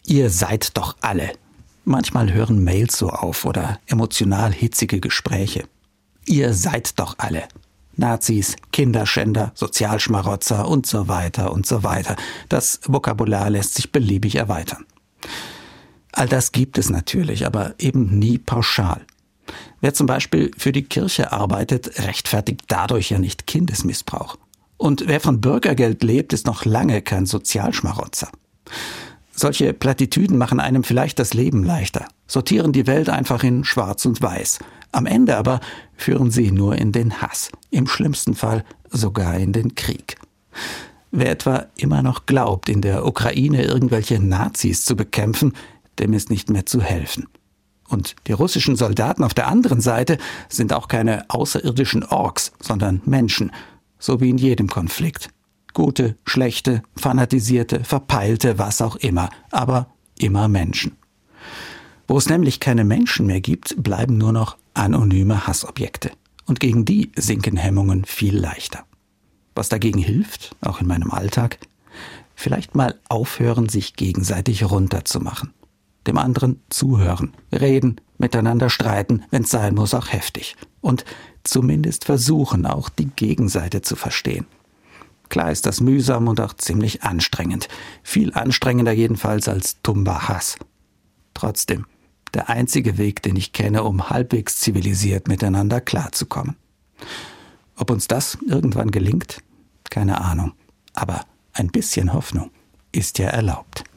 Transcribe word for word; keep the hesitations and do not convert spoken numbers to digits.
Ihr seid doch alle. Manchmal hören Mails so auf oder emotional hitzige Gespräche. Ihr seid doch alle. Nazis, Kinderschänder, Sozialschmarotzer und so weiter und so weiter. Das Vokabular lässt sich beliebig erweitern. All das gibt es natürlich, aber eben nie pauschal. Wer zum Beispiel für die Kirche arbeitet, rechtfertigt dadurch ja nicht Kindesmissbrauch. Und wer von Bürgergeld lebt, ist noch lange kein Sozialschmarotzer. Solche Plattitüden machen einem vielleicht das Leben leichter, sortieren die Welt einfach in Schwarz und Weiß. Am Ende aber führen sie nur in den Hass, im schlimmsten Fall sogar in den Krieg. Wer etwa immer noch glaubt, in der Ukraine irgendwelche Nazis zu bekämpfen, dem ist nicht mehr zu helfen. Und die russischen Soldaten auf der anderen Seite sind auch keine außerirdischen Orks, sondern Menschen, so wie in jedem Konflikt. Gute, schlechte, fanatisierte, verpeilte, was auch immer, aber immer Menschen. Wo es nämlich keine Menschen mehr gibt, bleiben nur noch anonyme Hassobjekte. Und gegen die sinken Hemmungen viel leichter. Was dagegen hilft, auch in meinem Alltag? Vielleicht mal aufhören, sich gegenseitig runterzumachen. Dem anderen zuhören, reden, miteinander streiten, wenn es sein muss, auch heftig. Und zumindest versuchen, auch die Gegenseite zu verstehen. Klar ist das mühsam und auch ziemlich anstrengend. Viel anstrengender jedenfalls als tumber Hass. Trotzdem, der einzige Weg, den ich kenne, um halbwegs zivilisiert miteinander klarzukommen. Ob uns das irgendwann gelingt? Keine Ahnung. Aber ein bisschen Hoffnung ist ja erlaubt.